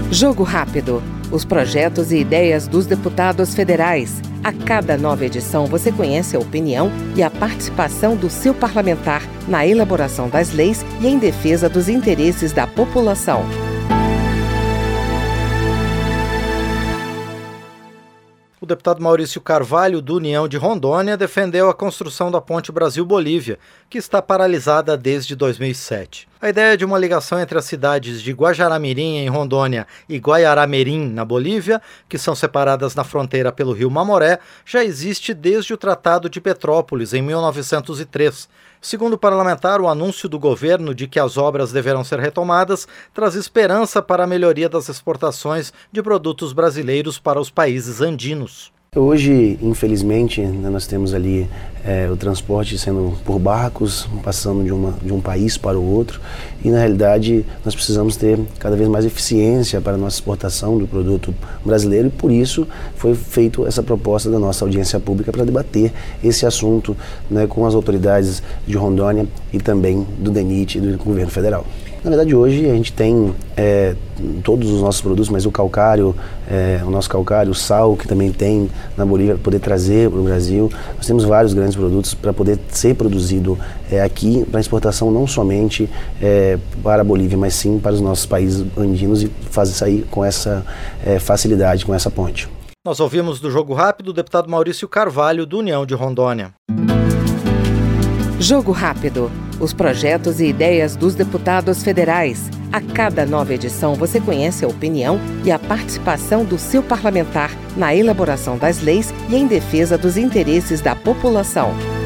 Jogo Rápido. Os projetos e ideias dos deputados federais. A cada nova edição você conhece a opinião e a participação do seu parlamentar na elaboração das leis e em defesa dos interesses da população. O deputado Maurício Carvalho, do União de Rondônia, defendeu a construção da ponte Brasil-Bolívia, que está paralisada desde 2007. A ideia de uma ligação entre as cidades de Guajará-Mirim, em Rondônia, e Guaiará-Mirim, na Bolívia, que são separadas na fronteira pelo rio Mamoré, já existe desde o Tratado de Petrópolis, em 1903. Segundo o parlamentar, o anúncio do governo de que as obras deverão ser retomadas traz esperança para a melhoria das exportações de produtos brasileiros para os países andinos. Hoje, infelizmente, nós temos ali o transporte sendo por barcos, passando de um país para o outro, e na realidade nós precisamos ter cada vez mais eficiência para a nossa exportação do produto brasileiro, e por isso foi feita essa proposta da nossa audiência pública para debater esse assunto, né, com as autoridades de Rondônia e também do DENIT e do governo federal. Na verdade, hoje a gente tem todos os nossos produtos, mas o calcário, o nosso calcário, o sal, que também tem na Bolívia, para poder trazer para o Brasil. Nós temos vários grandes produtos para poder ser produzido aqui para exportação, não somente para a Bolívia, mas sim para os nossos países andinos, e fazer sair com essa facilidade, com essa ponte. Nós ouvimos do Jogo Rápido o deputado Maurício Carvalho, do União de Rondônia. Jogo Rápido. Os projetos e ideias dos deputados federais. A cada nova edição você conhece a opinião e a participação do seu parlamentar na elaboração das leis e em defesa dos interesses da população.